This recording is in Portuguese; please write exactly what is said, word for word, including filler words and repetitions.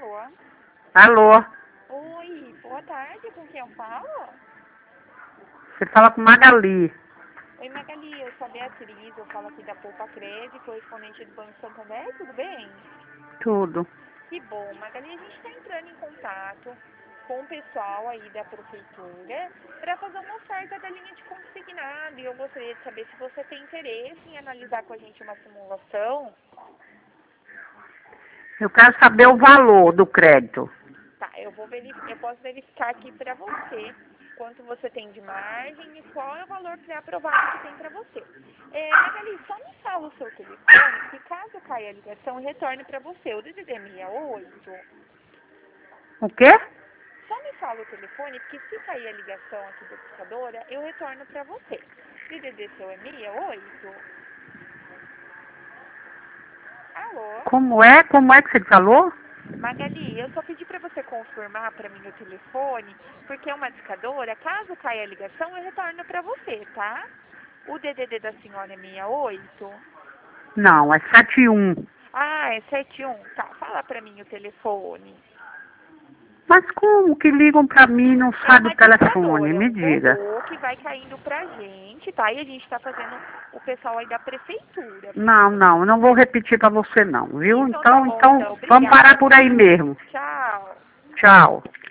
Alô? Alô? Oi, boa tarde, com quem eu falo? Você fala com Magali. Oi, Magali, eu sou a Beatriz, eu falo aqui da Poupa Crédito, correspondente do Banco Santander, tudo bem? Tudo. Que bom, Magali, a gente está entrando em contato com o pessoal aí da prefeitura para fazer uma oferta da linha de consignado e eu gostaria de saber se você tem interesse em analisar com a gente uma simulação. Eu quero saber o valor do crédito. Tá, eu vou verificar, eu posso verificar aqui para você quanto você tem de margem e qual é o valor pré-aprovado que tem para você. É, Magali, só me fala o seu telefone, que caso caia a ligação, retorne para você. O D D D sessenta e oito. O quê? Só me fala o telefone, porque se cair a ligação aqui da operadora, eu retorno para você. D D D seu é sessenta e oito. Alô? Como é? Como é que você falou? Magali, eu só pedi para você confirmar para mim o telefone, porque é uma discadora. Caso caia a ligação, eu retorno para você, tá? O D D D da senhora é sessenta e oito? Não, é sete um. Ah, é setenta e um. Tá, fala para mim o telefone. Mas como que ligam pra mim e não É sai do uma discadora, telefone? é Me um diga. robô que vai caindo pra gente, tá? E a gente tá fazendo o pessoal aí da prefeitura. Não, não, eu não vou repetir pra você não, viu? Então tá Então, bom, então, então. vamos Obrigada, parar por aí viu? mesmo. Tchau. Tchau.